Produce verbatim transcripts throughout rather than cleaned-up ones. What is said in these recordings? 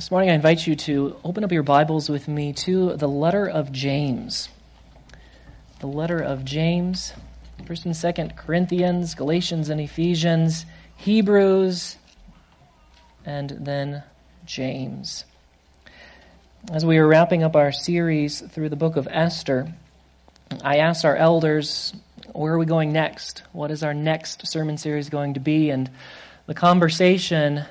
This morning I invite you to open up your Bibles with me to the letter of James. The letter of James, First and Second Corinthians, Galatians and Ephesians, Hebrews, and then James. As we are wrapping up our series through the book of Esther, I asked our elders, where are we going next? What is our next sermon series going to be? And the conversation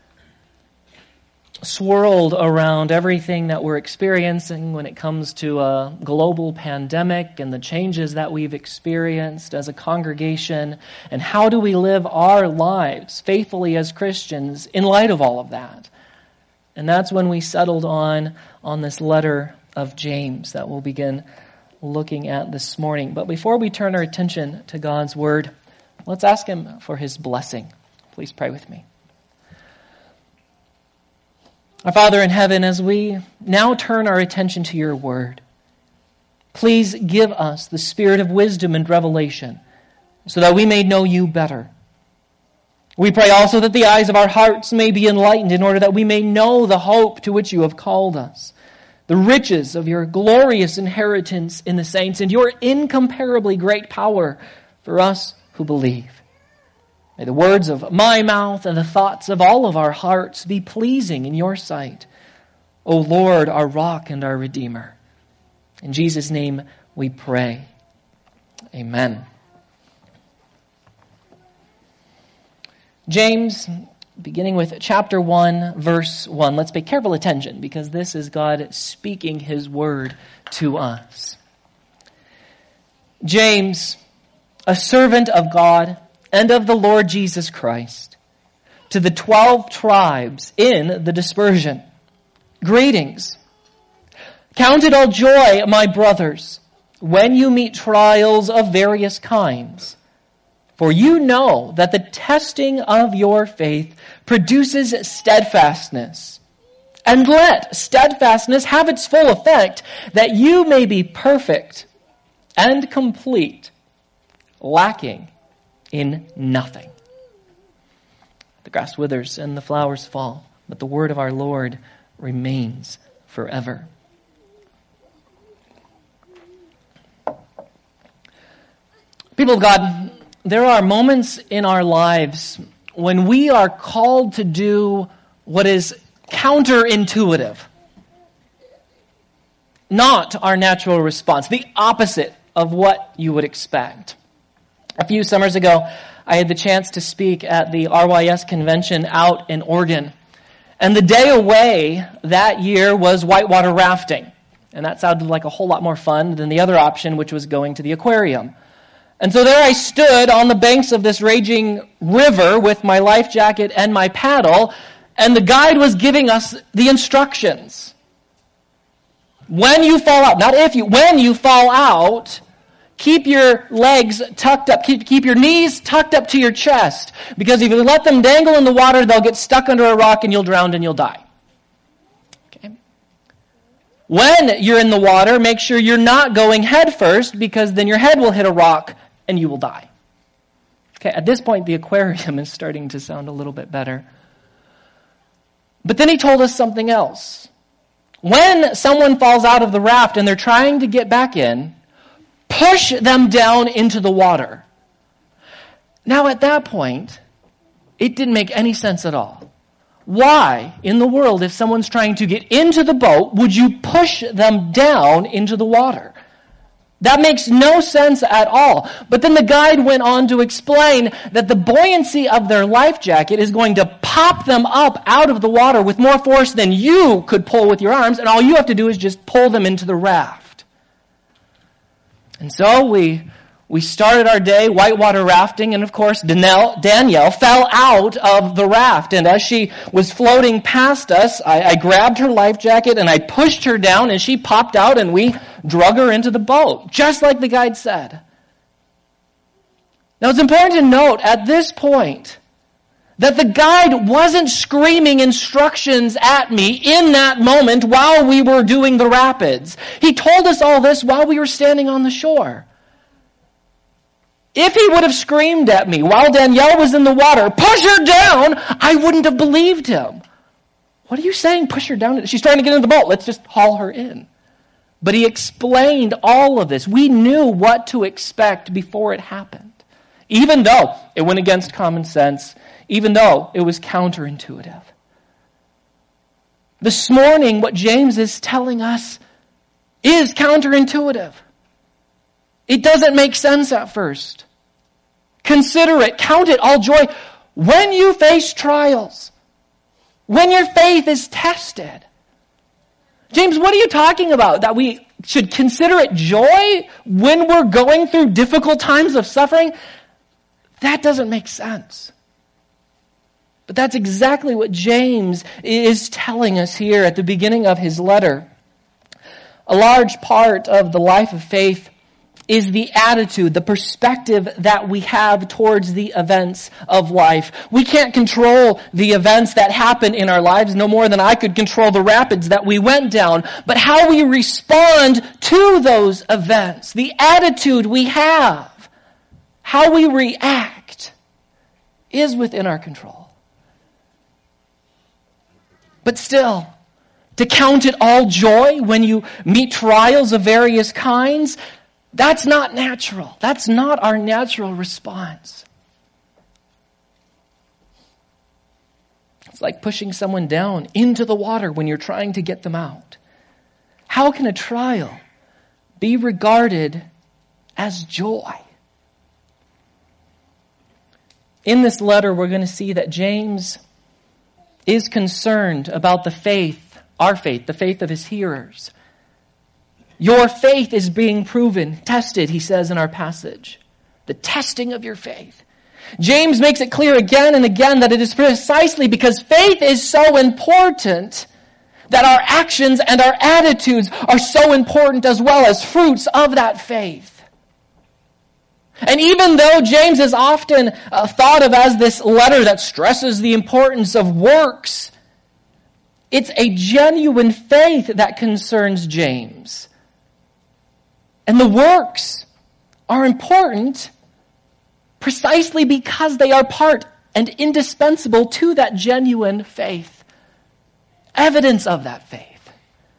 swirled around everything that we're experiencing when it comes to a global pandemic and the changes that we've experienced as a congregation, and how do we live our lives faithfully as Christians in light of all of that. And that's when we settled on, on this letter of James that we'll begin looking at this morning. But before we turn our attention to God's Word, let's ask Him for His blessing. Please pray with me. Our Father in heaven, as we now turn our attention to your word, please give us the spirit of wisdom and revelation so that we may know you better. We pray also that the eyes of our hearts may be enlightened in order that we may know the hope to which you have called us, the riches of your glorious inheritance in the saints, and your incomparably great power for us who believe. May the words of my mouth and the thoughts of all of our hearts be pleasing in your sight, O Lord, our rock and our redeemer. In Jesus' name we pray. Amen. James, beginning with chapter one, verse one. Let's pay careful attention because this is God speaking his word to us. James, a servant of God and of the Lord Jesus Christ, to the twelve tribes in the dispersion, greetings. Count it all joy, my brothers, when you meet trials of various kinds, for you know that the testing of your faith produces steadfastness. And let steadfastness have its full effect, that you may be perfect and complete, lacking in nothing. The grass withers and the flowers fall, but the word of our Lord remains forever. People of God, there are moments in our lives when we are called to do what is counterintuitive. Not our natural response, the opposite of what you would expect. A few summers ago, I had the chance to speak at the R Y S convention out in Oregon. And the day away that year was whitewater rafting. And that sounded like a whole lot more fun than the other option, which was going to the aquarium. And so there I stood on the banks of this raging river with my life jacket and my paddle, and the guide was giving us the instructions. When you fall out, not if you, when you fall out, keep your legs tucked up. Keep, keep your knees tucked up to your chest. Because if you let them dangle in the water, they'll get stuck under a rock and you'll drown and you'll die. Okay. When you're in the water, make sure you're not going head first, because then your head will hit a rock and you will die. Okay, at this point, the aquarium is starting to sound a little bit better. But then he told us something else. When someone falls out of the raft and they're trying to get back in, push them down into the water. Now at that point, it didn't make any sense at all. Why in the world, if someone's trying to get into the boat, would you push them down into the water? That makes no sense at all. But then the guide went on to explain that the buoyancy of their life jacket is going to pop them up out of the water with more force than you could pull with your arms, and all you have to do is just pull them into the raft. And so we we started our day whitewater rafting, and of course Danielle, Danielle fell out of the raft. And as she was floating past us, I, I grabbed her life jacket and I pushed her down, and she popped out, and we drug her into the boat, just like the guide said. Now it's important to note at this point that the guide wasn't screaming instructions at me in that moment while we were doing the rapids. He told us all this while we were standing on the shore. If he would have screamed at me while Danielle was in the water, push her down, I wouldn't have believed him. What are you saying? Push her down. She's trying to get in the boat. Let's just haul her in. But he explained all of this. We knew what to expect before it happened, even though it went against common sense, even though it was counterintuitive. This morning, what James is telling us is counterintuitive. It doesn't make sense at first. Consider it, count it all joy when you face trials, when your faith is tested. James, what are you talking about? That we should consider it joy when we're going through difficult times of suffering? That doesn't make sense. But that's exactly what James is telling us here at the beginning of his letter. A large part of the life of faith is the attitude, the perspective that we have towards the events of life. We can't control the events that happen in our lives no more than I could control the rapids that we went down. But how we respond to those events, the attitude we have, how we react, is within our control. But still, to count it all joy when you meet trials of various kinds, that's not natural. That's not our natural response. It's like pushing someone down into the water when you're trying to get them out. How can a trial be regarded as joy? In this letter, we're going to see that James is concerned about the faith, our faith, the faith of his hearers. Your faith is being proven, tested, he says in our passage. The testing of your faith. James makes it clear again and again that it is precisely because faith is so important that our actions and our attitudes are so important as well as fruits of that faith. And even though James is often uh, thought of as this letter that stresses the importance of works, it's a genuine faith that concerns James. And the works are important precisely because they are part and indispensable to that genuine faith. Evidence of that faith.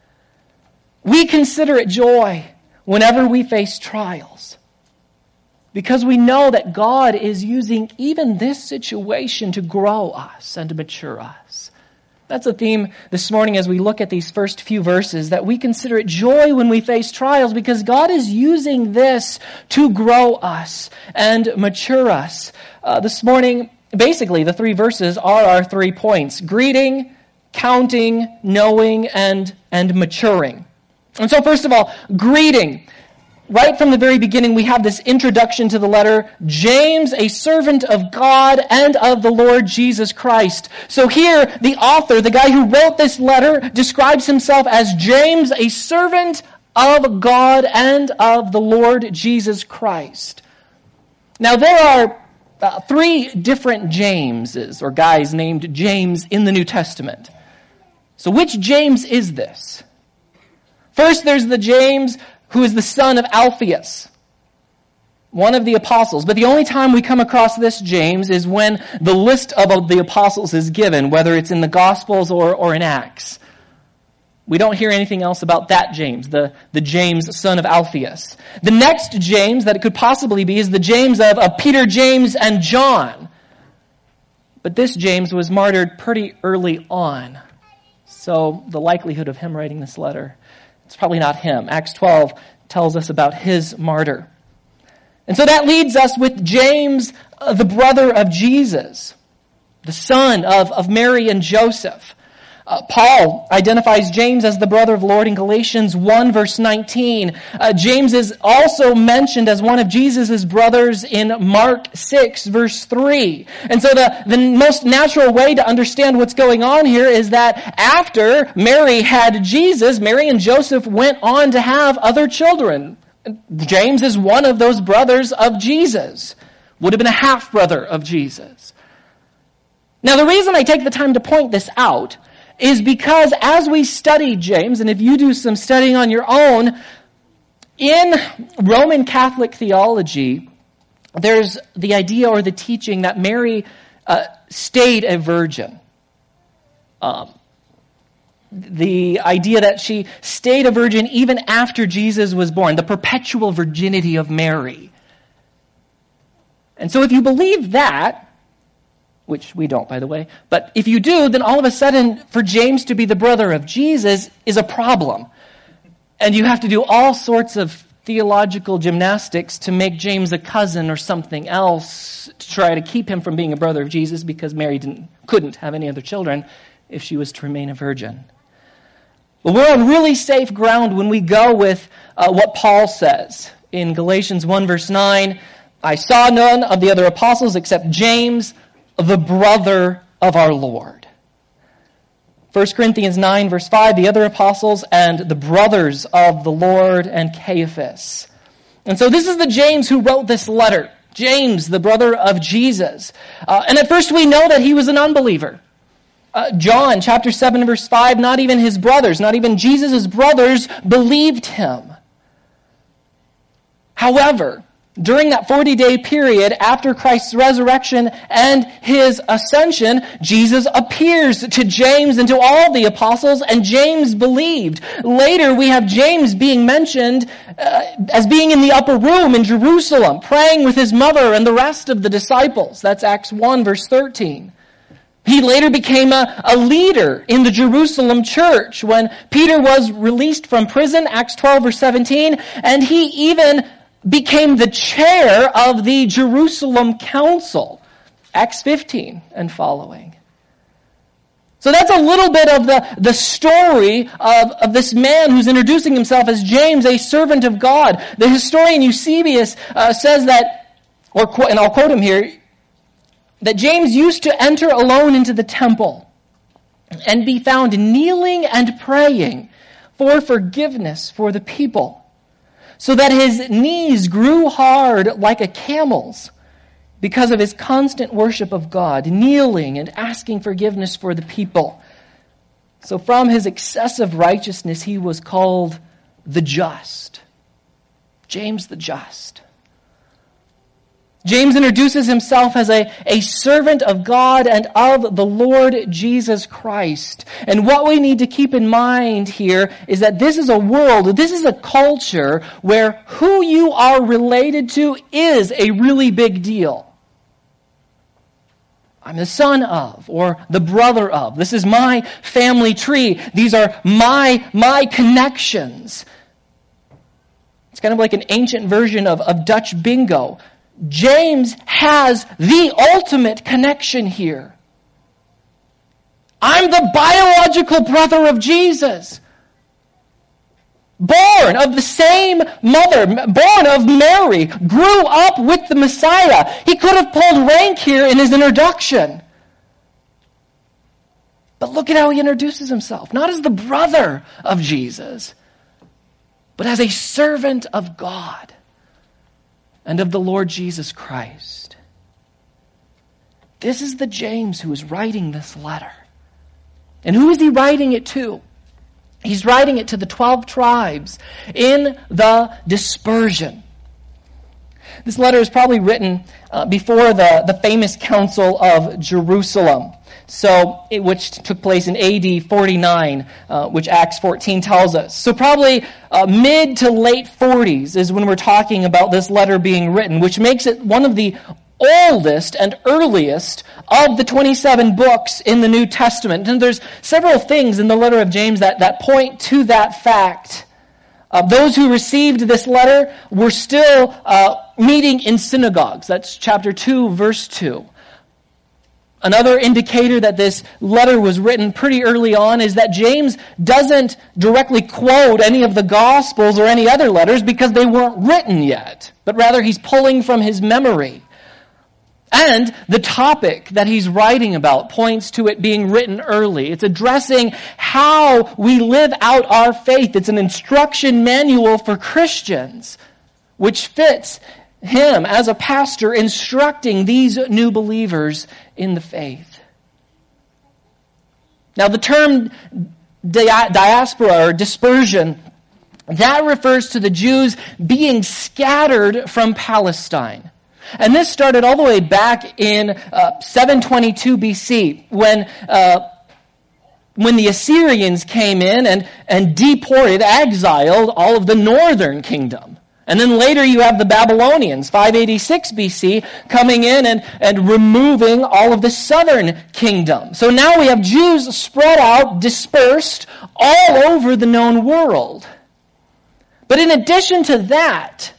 We consider it joy whenever we face trials, because we know that God is using even this situation to grow us and to mature us. That's a theme this morning as we look at these first few verses, that we consider it joy when we face trials because God is using this to grow us and mature us. Uh, this morning, basically, the three verses are our three points: greeting, counting, knowing, and, and maturing. And so first of all, greeting. Right from the very beginning, we have this introduction to the letter, James, a servant of God and of the Lord Jesus Christ. So here, the author, the guy who wrote this letter, describes himself as James, a servant of God and of the Lord Jesus Christ. Now, there are uh, three different Jameses, or guys named James, in the New Testament. So which James is this? First, there's the James who is the son of Alphaeus, one of the apostles. But the only time we come across this James is when the list of the apostles is given, whether it's in the Gospels or, or in Acts. We don't hear anything else about that James, the, the James, son of Alphaeus. The next James that it could possibly be is the James of, of Peter, James, and John. But this James was martyred pretty early on. So the likelihood of him writing this letter, it's probably not him. Acts twelve tells us about his martyr. And so that leads us with James, uh, the brother of Jesus, the son of, of Mary and Joseph. Uh, Paul identifies James as the brother of the Lord in Galatians one, verse nineteen. Uh, James is also mentioned as one of Jesus' brothers in Mark six, verse three. And so the, the most natural way to understand what's going on here is that after Mary had Jesus, Mary and Joseph went on to have other children. James is one of those brothers of Jesus. Would have been a half-brother of Jesus. Now, the reason I take the time to point this out is because as we study James, and if you do some studying on your own, in Roman Catholic theology, there's the idea or the teaching that Mary uh, stayed a virgin. Um, the idea that she stayed a virgin even after Jesus was born, the perpetual virginity of Mary. And so if you believe that, which we don't, by the way, but if you do, then all of a sudden, for James to be the brother of Jesus is a problem. And you have to do all sorts of theological gymnastics to make James a cousin or something else to try to keep him from being a brother of Jesus, because Mary didn't, couldn't have any other children if she was to remain a virgin. But we're on really safe ground when we go with uh, what Paul says in Galatians one verse nine, I saw none of the other apostles except James, the brother of our Lord. First Corinthians nine verse five, the other apostles and the brothers of the Lord, and Caiaphas. And so this is the James who wrote this letter. James, the brother of Jesus. Uh, and at first we know that he was an unbeliever. Uh, John chapter seven verse five, not even his brothers, not even Jesus' brothers believed him. However, during that forty-day period after Christ's resurrection and his ascension, Jesus appears to James and to all the apostles, and James believed. Later, we have James being mentioned uh, as being in the upper room in Jerusalem, praying with his mother and the rest of the disciples. That's Acts one, verse thirteen. He later became a, a leader in the Jerusalem church when Peter was released from prison, Acts twelve, verse seventeen, and he even became the chair of the Jerusalem Council, Acts fifteen and following. So that's a little bit of the, the story of, of this man who's introducing himself as James, a servant of God. The historian Eusebius uh, says that, or and I'll quote him here, that James used to enter alone into the temple and be found kneeling and praying for forgiveness for the people, so that his knees grew hard like a camel's because of his constant worship of God, kneeling and asking forgiveness for the people. So from his excessive righteousness, he was called the just. James the Just. James introduces himself as a, a servant of God and of the Lord Jesus Christ. And what we need to keep in mind here is that this is a world, this is a culture where who you are related to is a really big deal. I'm the son of, or the brother of. This is my family tree. These are my, my connections. It's kind of like an ancient version of, of Dutch bingo. James has the ultimate connection here. I'm the biological brother of Jesus. Born of the same mother, born of Mary, grew up with the Messiah. He could have pulled rank here in his introduction. But look at how he introduces himself. Not as the brother of Jesus, but as a servant of God and of the Lord Jesus Christ. This is the James who is writing this letter. And who is he writing it to? He's writing it to the twelve tribes in the dispersion. This letter is probably written uh, before the, the famous Council of Jerusalem, so it, which took place in A D forty-nine, uh, which Acts fourteen tells us. So probably uh, mid to late forties is when we're talking about this letter being written, which makes it one of the oldest and earliest of the twenty-seven books in the New Testament. And there's several things in the letter of James that, that point to that fact. Uh, those who received this letter were still uh, meeting in synagogues. That's chapter two, verse two. Another indicator that this letter was written pretty early on is that James doesn't directly quote any of the Gospels or any other letters because they weren't written yet, but rather he's pulling from his memory. And the topic that he's writing about points to it being written early. It's addressing how we live out our faith. It's an instruction manual for Christians, which fits him as a pastor instructing these new believers in the faith. Now, the term dia- diaspora or dispersion, that refers to the Jews being scattered from Palestine. And this started all the way back in uh, seven twenty-two B C when uh, when the Assyrians came in and, and deported, exiled all of the northern kingdom. And then later you have the Babylonians, five eighty-six B C, coming in and, and removing all of the southern kingdom. So now we have Jews spread out, dispersed all over the known world. But in addition to that,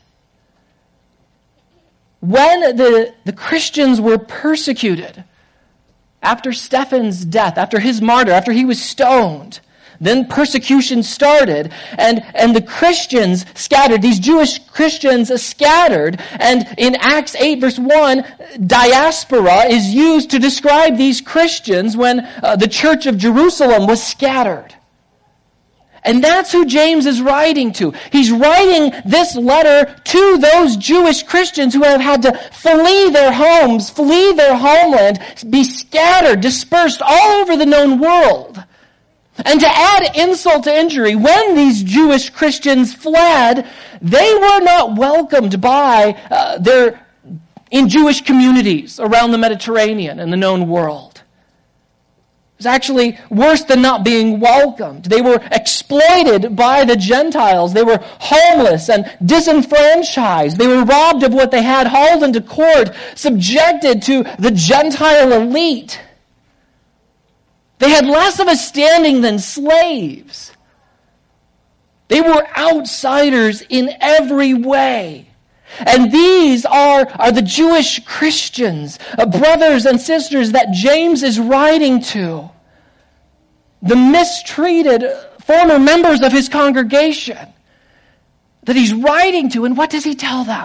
when the, the Christians were persecuted, after Stephen's death, after his martyr, after he was stoned, then persecution started, and, and the Christians scattered, these Jewish Christians scattered, and in Acts eight verse one, diaspora is used to describe these Christians when uh, the church of Jerusalem was scattered. And that's who James is writing to. He's writing this letter to those Jewish Christians who have had to flee their homes, flee their homeland, be scattered, dispersed all over the known world. And to add insult to injury, when these Jewish Christians fled, they were not welcomed by uh, their in Jewish communities around the Mediterranean and the known world. It was actually worse than not being welcomed. They were exploited by the Gentiles. They were homeless and disenfranchised. They were robbed of what they had, hauled into court, subjected to the Gentile elite. They had less of a standing than slaves. They were outsiders in every way. And these are, are the Jewish Christians, uh, brothers and sisters that James is writing to. The mistreated former members of his congregation that he's writing to. And what does he tell them?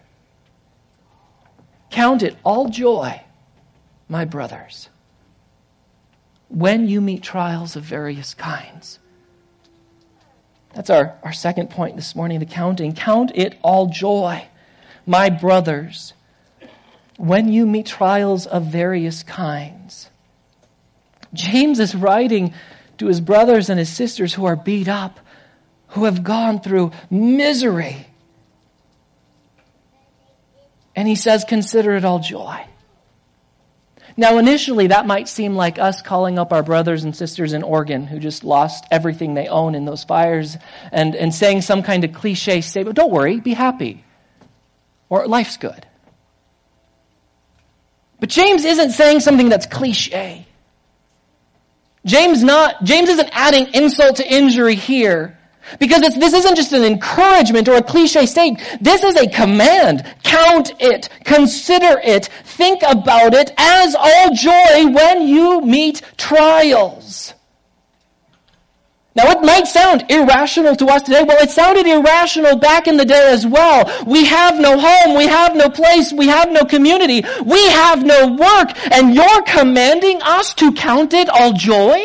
Count it all joy, my brothers, when you meet trials of various kinds. That's our, our second point this morning, the counting. Count it all joy, my brothers, when you meet trials of various kinds. James is writing to his brothers and his sisters who are beat up, who have gone through misery. And he says, consider it all joy. Now, initially, that might seem like us calling up our brothers and sisters in Oregon who just lost everything they own in those fires and, and saying some kind of cliche statement. Don't worry, be happy. Or life's good. But James isn't saying something that's cliche. James not James isn't adding insult to injury here. Because it's, this isn't just an encouragement or a cliche statement. This is a command. Count it. Consider it. Think about it as all joy when you meet trials. Now, it might sound irrational to us today. Well, it sounded irrational back in the day as well. We have no home. We have no place. We have no community. We have no work. And you're commanding us to count it all joy?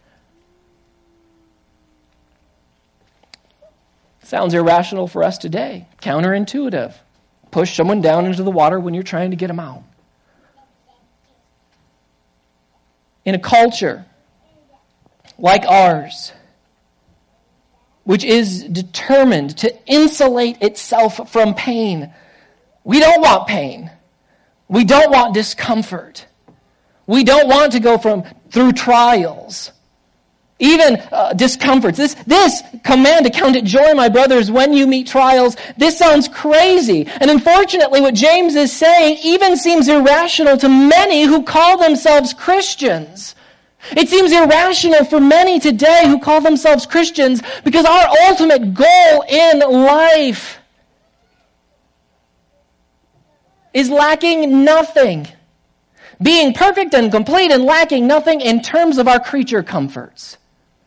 Sounds irrational for us today. Counterintuitive. Push someone down into the water when you're trying to get them out. In a culture like ours, which is determined to insulate itself from pain, we don't want pain. We don't want discomfort. We don't want to go from through trials. Even uh, discomforts. This, this command to count it joy, my brothers, when you meet trials, this sounds crazy. And unfortunately, what James is saying even seems irrational to many who call themselves Christians. It seems irrational for many today who call themselves Christians because our ultimate goal in life is lacking nothing. Being perfect and complete and lacking nothing in terms of our creature comforts.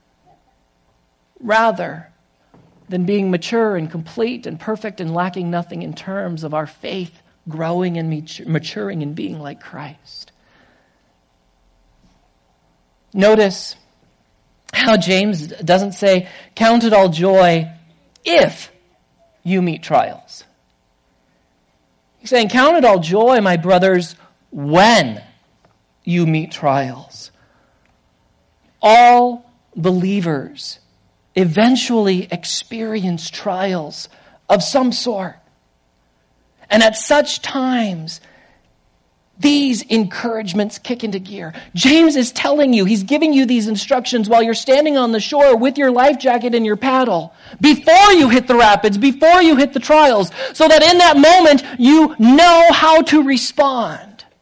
Rather than being mature and complete and perfect and lacking nothing in terms of our faith growing and maturing and being like Christ. Notice how James doesn't say, count it all joy if you meet trials. He's saying, count it all joy, my brothers, when you meet trials. All believers eventually experience trials of some sort. And at such times, these encouragements kick into gear. James is telling you, he's giving you these instructions while you're standing on the shore with your life jacket and your paddle, before you hit the rapids, before you hit the trials, so that in that moment you know how to respond.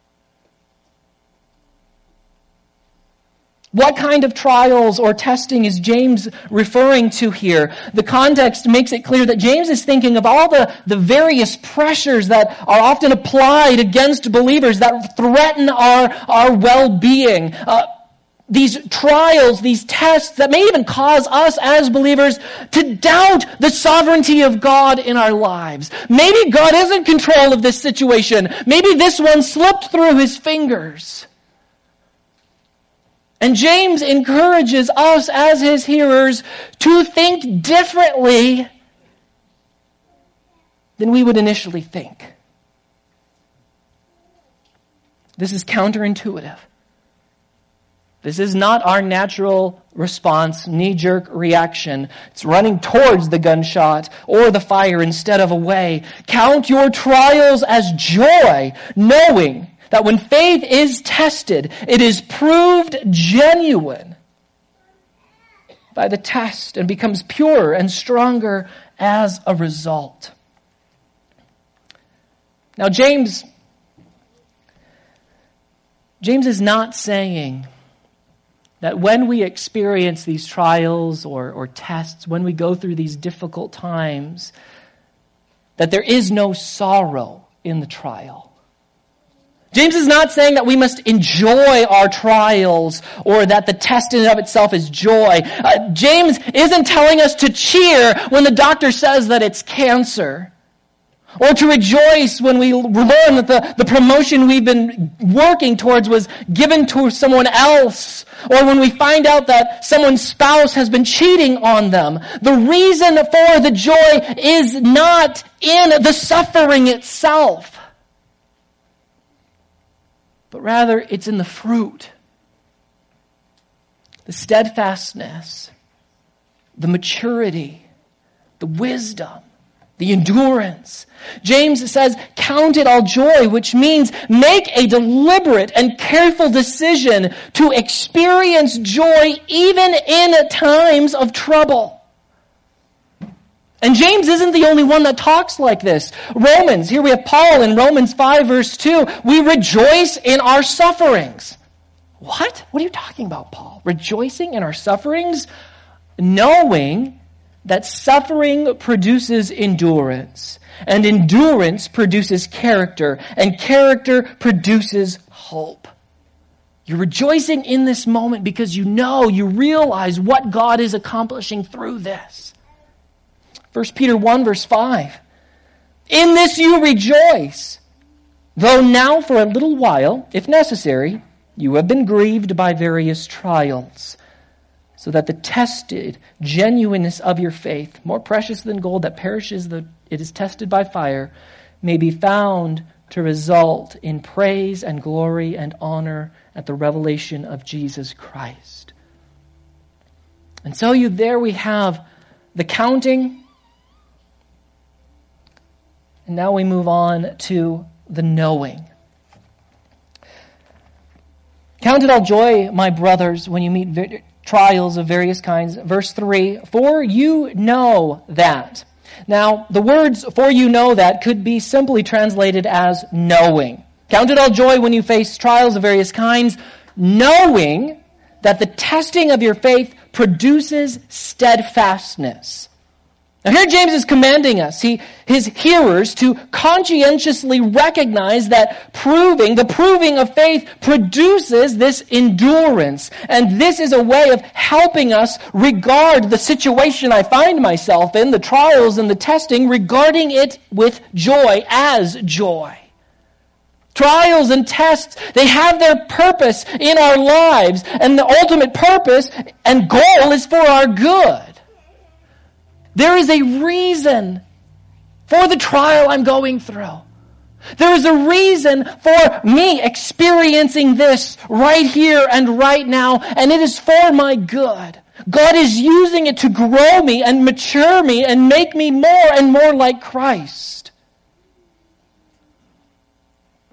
What kind of trials or testing is James referring to here? The context makes it clear that James is thinking of all the, the various pressures that are often applied against believers that threaten our, our well-being. Uh, these trials, these tests that may even cause us as believers to doubt the sovereignty of God in our lives. Maybe God is in control of this situation. Maybe this one slipped through his fingers. And James encourages us as his hearers to think differently than we would initially think. This is counterintuitive. This is not our natural response, knee-jerk reaction. It's running towards the gunshot or the fire instead of away. Count your trials as joy, knowing that when faith is tested, it is proved genuine by the test and becomes purer and stronger as a result. Now, James, James is not saying that when we experience these trials or, or tests, when we go through these difficult times, that there is no sorrow in the trial. James is not saying that we must enjoy our trials or that the test in and of itself is joy. Uh, James isn't telling us to cheer when the doctor says that it's cancer, or to rejoice when we learn that the, the promotion we've been working towards was given to someone else, or when we find out that someone's spouse has been cheating on them. The reason for the joy is not in the suffering itself, but rather it's in the fruit, the steadfastness, the maturity, the wisdom, the endurance. James says, count it all joy, which means make a deliberate and careful decision to experience joy even in times of trouble. And James isn't the only one that talks like this. Romans, here we have Paul in Romans five verse two. We rejoice in our sufferings. What? What are you talking about, Paul? Rejoicing in our sufferings? Knowing that suffering produces endurance, and endurance produces character, and character produces hope. You're rejoicing in this moment because you know, you realize what God is accomplishing through this. First Peter one verse five. In this you rejoice, though now for a little while, if necessary, you have been grieved by various trials, so that the tested genuineness of your faith, more precious than gold that perishes though it is tested by fire, may be found to result in praise and glory and honor at the revelation of Jesus Christ. And so you there we have the counting. And now we move on to the knowing. Count it all joy, my brothers, when you meet vi- trials of various kinds. Verse three, for you know that. Now, the words for you know that could be simply translated as knowing. Count it all joy when you face trials of various kinds, knowing that the testing of your faith produces steadfastness. Now here James is commanding us, he, his hearers, to conscientiously recognize that proving, the proving of faith produces this endurance. And this is a way of helping us regard the situation I find myself in, the trials and the testing, regarding it with joy, as joy. Trials and tests, they have their purpose in our lives, and the ultimate purpose and goal is for our good. There is a reason for the trial I'm going through. There is a reason for me experiencing this right here and right now, and it is for my good. God is using it to grow me and mature me and make me more and more like Christ.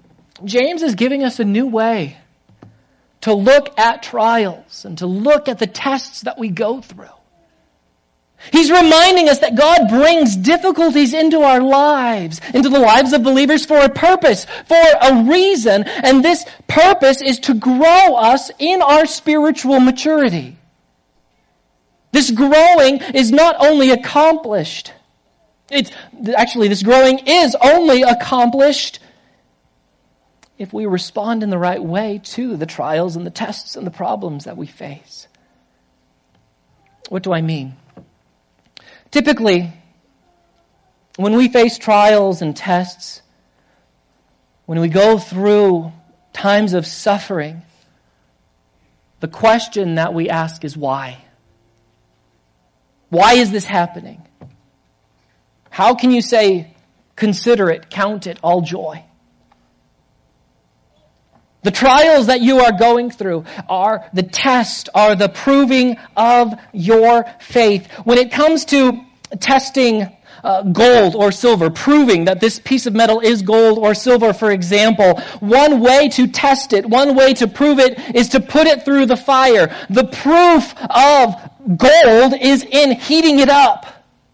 James is giving us a new way to look at trials and to look at the tests that we go through. He's reminding us that God brings difficulties into our lives, into the lives of believers for a purpose, for a reason, and this purpose is to grow us in our spiritual maturity. This growing is not only accomplished, it's actually this growing is only accomplished if we respond in the right way to the trials and the tests and the problems that we face. What do I mean? Typically, when we face trials and tests, when we go through times of suffering, the question that we ask is why? Why is this happening? How can you say, consider it, count it all joy? The trials that you are going through are the test, are the proving of your faith. When it comes to testing uh, gold or silver, proving that this piece of metal is gold or silver, for example, one way to test it, one way to prove it is to put it through the fire. The proof of gold is in heating it up.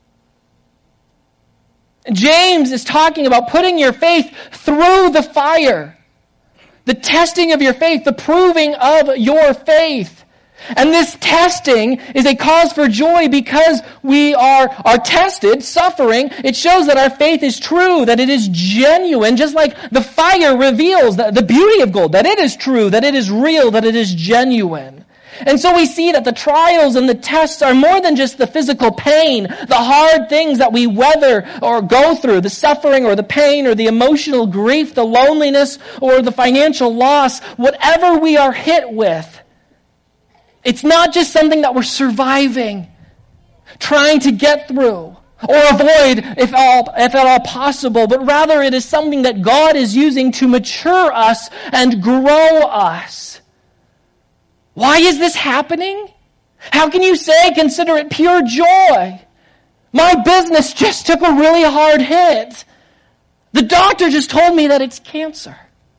James is talking about putting your faith through the fire. The testing of your faith, the proving of your faith. And this testing is a cause for joy because we are, are tested, suffering. It shows that our faith is true, that it is genuine, just like the fire reveals the, the beauty of gold, that it is true, that it is real, that it is genuine. And so we see that the trials and the tests are more than just the physical pain, the hard things that we weather or go through, the suffering or the pain or the emotional grief, the loneliness or the financial loss, whatever we are hit with. It's not just something that we're surviving, trying to get through or avoid if, all, if at all possible, but rather it is something that God is using to mature us and grow us. Why is this happening? How can you say, consider it pure joy? My business just took a really hard hit. The doctor just told me that it's cancer.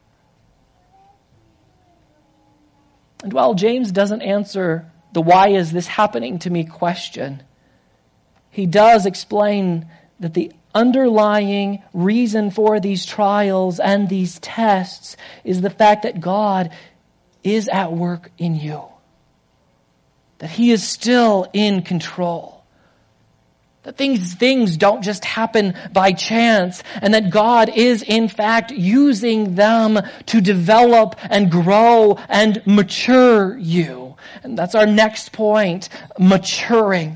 And while James doesn't answer the why is this happening to me question, he does explain that the underlying reason for these trials and these tests is the fact that God is at work in you. That He is still in control. That things, things don't just happen by chance, and that God is in fact using them to develop and grow and mature you. And that's our next point, maturing.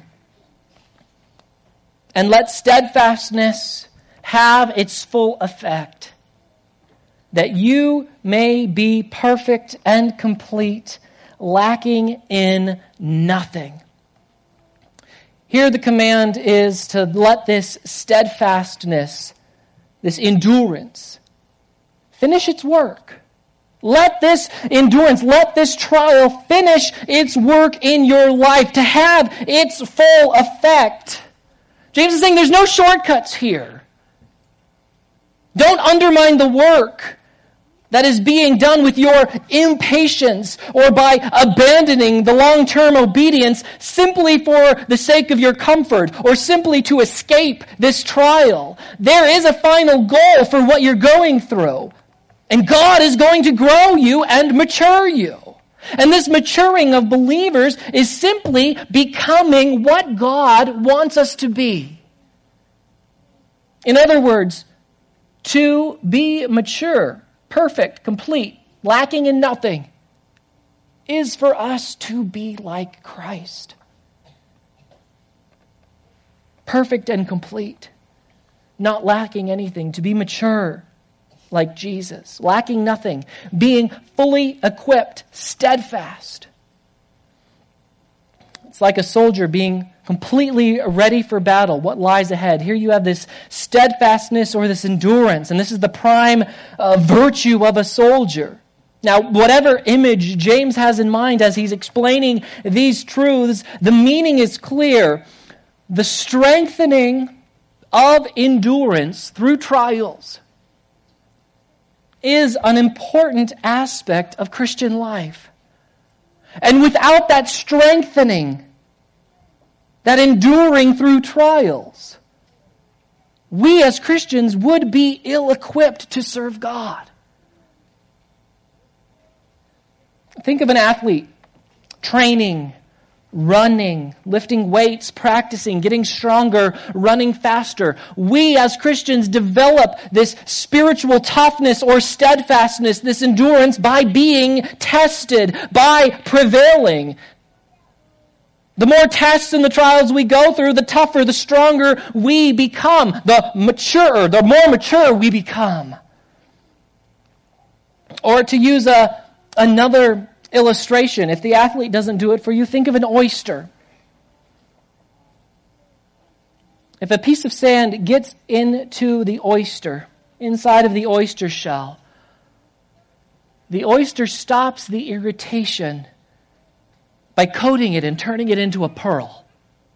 And let steadfastness have its full effect, that you may be perfect and complete, lacking in nothing. Here the command is to let this steadfastness, this endurance, finish its work. Let this endurance, let this trial finish its work in your life, to have its full effect. James is saying there's no shortcuts here. Don't undermine the work that is being done with your impatience or by abandoning the long-term obedience simply for the sake of your comfort or simply to escape this trial. There is a final goal for what you're going through. And God is going to grow you and mature you. And this maturing of believers is simply becoming what God wants us to be. In other words, to be mature, perfect, complete, lacking in nothing, is for us to be like Christ. Perfect and complete, not lacking anything, to be mature like Jesus, lacking nothing, being fully equipped, steadfast. It's like a soldier being completely ready for battle, what lies ahead. Here you have this steadfastness or this endurance, and this is the prime uh, virtue of a soldier. Now, whatever image James has in mind as he's explaining these truths, the meaning is clear. The strengthening of endurance through trials is an important aspect of Christian life. And without that strengthening, that enduring through trials, we as Christians would be ill-equipped to serve God. Think of an athlete training, running, lifting weights, practicing, getting stronger, running faster. We as Christians develop this spiritual toughness or steadfastness, this endurance by being tested, by prevailing. The more tests and the trials we go through, the tougher, the stronger we become. The maturer, the more mature we become. Or to use a, another illustration, if the athlete doesn't do it for you, think of an oyster. If a piece of sand gets into the oyster, inside of the oyster shell, the oyster stops the irritation by coating it and turning it into a pearl.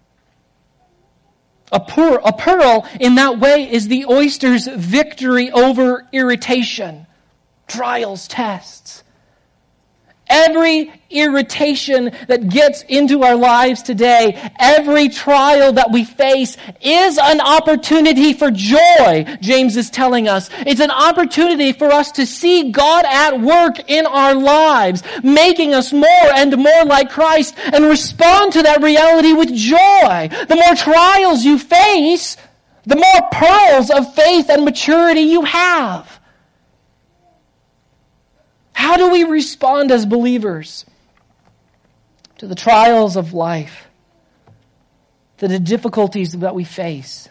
A pearl, a pearl in that way is the oyster's victory over irritation, trials, tests. Every irritation that gets into our lives today, every trial that we face is an opportunity for joy, James is telling us. It's an opportunity for us to see God at work in our lives, making us more and more like Christ, and respond to that reality with joy. The more trials you face, the more pearls of faith and maturity you have. How do we respond as believers to the trials of life, to the difficulties that we face?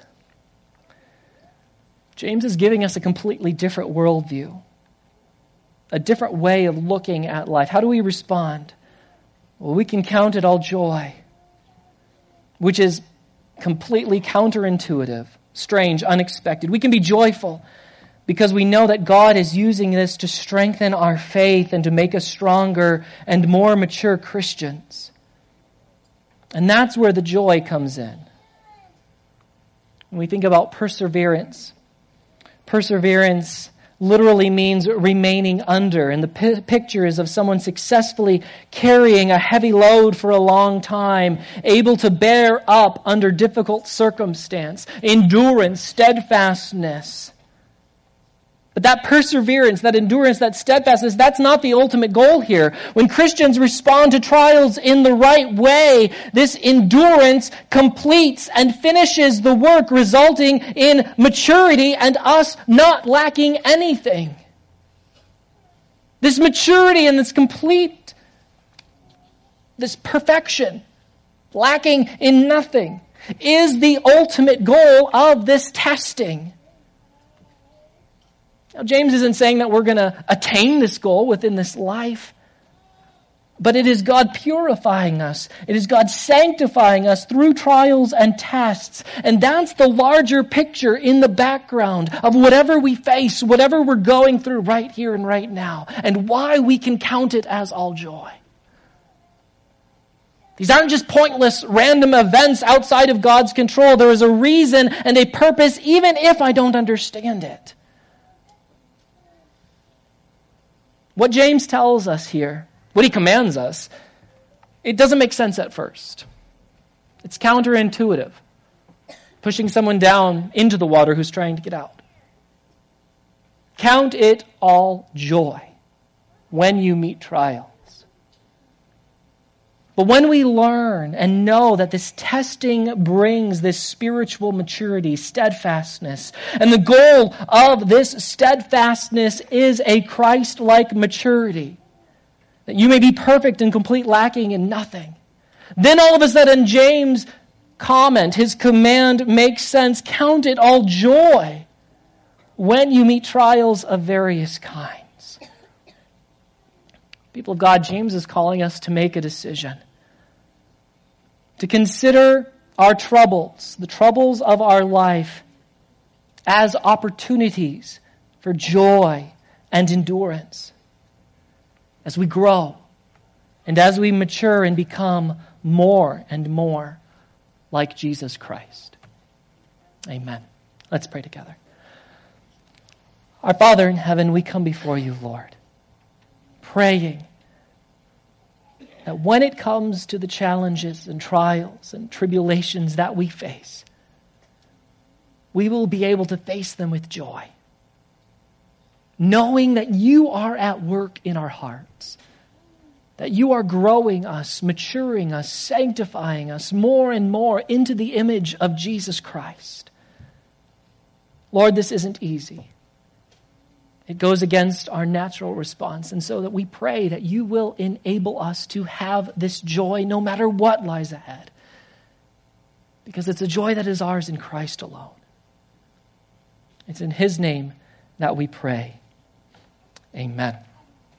James is giving us a completely different worldview, a different way of looking at life. How do we respond? Well, we can count it all joy, which is completely counterintuitive, strange, unexpected. We can be joyful because we know that God is using this to strengthen our faith and to make us stronger and more mature Christians. And that's where the joy comes in. When we think about perseverance, perseverance literally means remaining under. And the p- picture is of someone successfully carrying a heavy load for a long time, able to bear up under difficult circumstance, endurance, steadfastness. But that perseverance, that endurance, that steadfastness, that's not the ultimate goal here. When Christians respond to trials in the right way, this endurance completes and finishes the work, resulting in maturity and us not lacking anything. This maturity and this complete, this perfection, lacking in nothing, is the ultimate goal of this testing. Now, James isn't saying that we're going to attain this goal within this life, but it is God purifying us. It is God sanctifying us through trials and tests. And that's the larger picture in the background of whatever we face, whatever we're going through right here and right now, and why we can count it as all joy. These aren't just pointless, random events outside of God's control. There is a reason and a purpose, even if I don't understand it. What James tells us here, what he commands us, it doesn't make sense at first. It's counterintuitive, pushing someone down into the water who's trying to get out. Count it all joy when you meet trials. But when we learn and know that this testing brings this spiritual maturity, steadfastness, and the goal of this steadfastness is a Christ-like maturity, that you may be perfect and complete, lacking in nothing, then all of a sudden James' comment, his command makes sense. Count it all joy when you meet trials of various kinds. People of God, James is calling us to make a decision, to consider our troubles, the troubles of our life, as opportunities for joy and endurance as we grow and as we mature and become more and more like Jesus Christ. Amen. Let's pray together. Our Father in heaven, we come before you, Lord, praying that when it comes to the challenges and trials and tribulations that we face, we will be able to face them with joy, knowing that you are at work in our hearts, that you are growing us, maturing us, sanctifying us more and more into the image of Jesus Christ. Lord, this isn't easy. It goes against our natural response. And so that we pray that you will enable us to have this joy no matter what lies ahead. Because it's a joy that is ours in Christ alone. It's in his name that we pray. Amen.